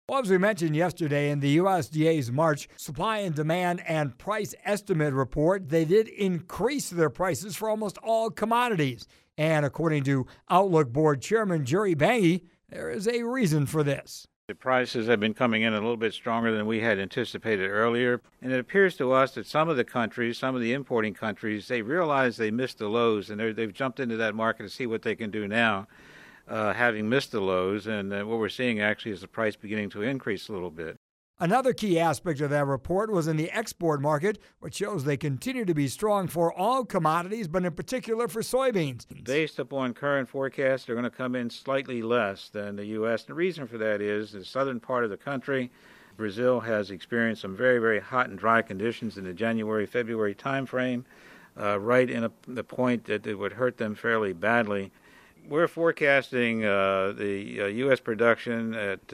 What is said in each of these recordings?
Well, as we mentioned yesterday in the USDA's March supply and demand and price estimate report, they did increase their prices for almost all commodities. And according to Outlook Board Chairman Jerry Bangy, there is a reason for this. The prices have been coming in a little bit stronger than we had anticipated earlier, and it appears to us that some of the countries, some of the importing countries, they realize they missed the lows, and they've jumped into that market to see what they can do now, having missed the lows, and what we're seeing actually is the price beginning to increase a little bit. Another key aspect of that report was in the export market, which shows they continue to be strong for all commodities, but in particular for soybeans. Based upon current forecasts, they're going to come in slightly less than the U.S. The reason for that is the southern part of the country, Brazil, has experienced some very, very hot and dry conditions in the January-February timeframe, right in the point that it would hurt them fairly badly. We're forecasting the U.S. production at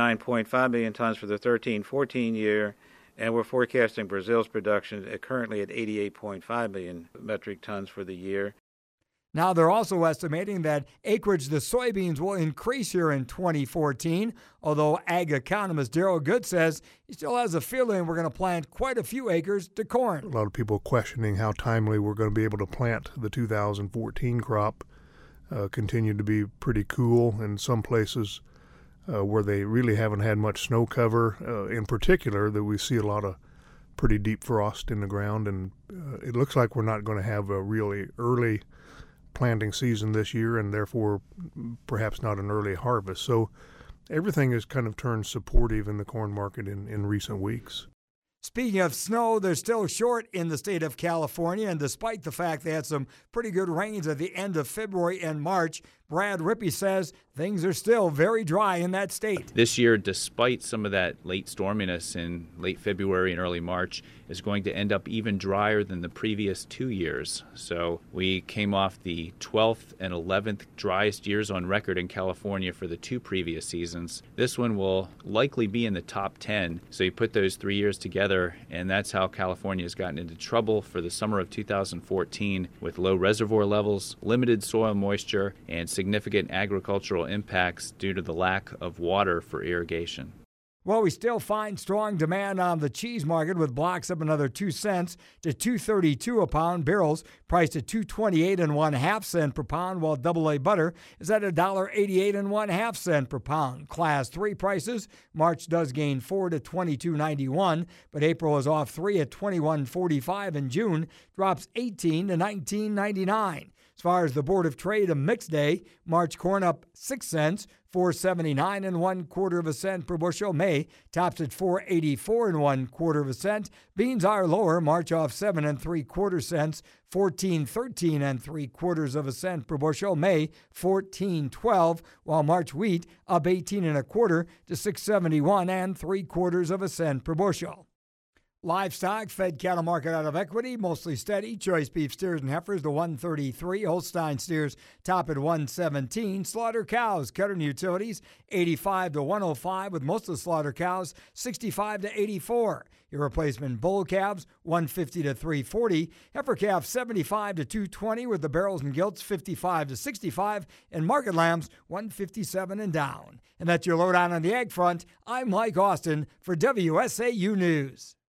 89.5 million tons for the 13-14 year, and we're forecasting Brazil's production currently at 88.5 million metric tons for the year. Now, they're also estimating that acreage the soybeans will increase here in 2014, although ag economist Darrell Good says he still has a feeling we're going to plant quite a few acres to corn. A lot of people questioning how timely we're going to be able to plant the 2014 crop. Continue to be pretty cool in some places where they really haven't had much snow cover. In particular, that we see a lot of pretty deep frost in the ground, and it looks like we're not going to have a really early planting season this year, and therefore perhaps not an early harvest. So everything has kind of turned supportive in the corn market in recent weeks. Speaking of snow, they're still short in the state of California, and despite the fact they had some pretty good rains at the end of February and March, Brad Rippey says things are still very dry in that state. This year, despite some of that late storminess in late February and early March, is going to end up even drier than the previous 2 years. So we came off the 12th and 11th driest years on record in California for the 2 previous seasons. This one will likely be in the top 10. So you put those 3 years together, and that's how California has gotten into trouble for the summer of 2014 with low reservoir levels, limited soil moisture, and significant agricultural impacts due to the lack of water for irrigation. Well, we still find strong demand on the cheese market with blocks up another 2 cents to $2.32 a pound. Barrels priced at $2.28 1/2 cents per pound, while AA butter is at $1.88 1/2 cents per pound. Class 3 prices, March does gain 4 to $22.91, but April is off 3 at $21.45, and June drops 18 to $19.99. As far as the Board of Trade, a mixed day. March corn up 6 cents, $4.79 1/4 cents per bushel. May tops at $4.84 1/4 cents. Beans are lower. March off 7 3/4 cents, $14.13 3/4 cents per bushel. May $14.12, while March wheat up 18 1/4 to $6.71 3/4 cents per bushel. Livestock, fed cattle market out of equity, mostly steady. Choice beef steers and heifers to 133. Holstein steers top at 117. Slaughter cows, cutter and utilities, 85 to 105, with most of the slaughter cows 65 to 84. Your replacement bull calves, 150 to 340. Heifer calf, 75 to 220, with the barrels and gilts 55 to 65, and market lambs 157 and down. And that's your lowdown on the ag front. I'm Mike Austin for WSAU News.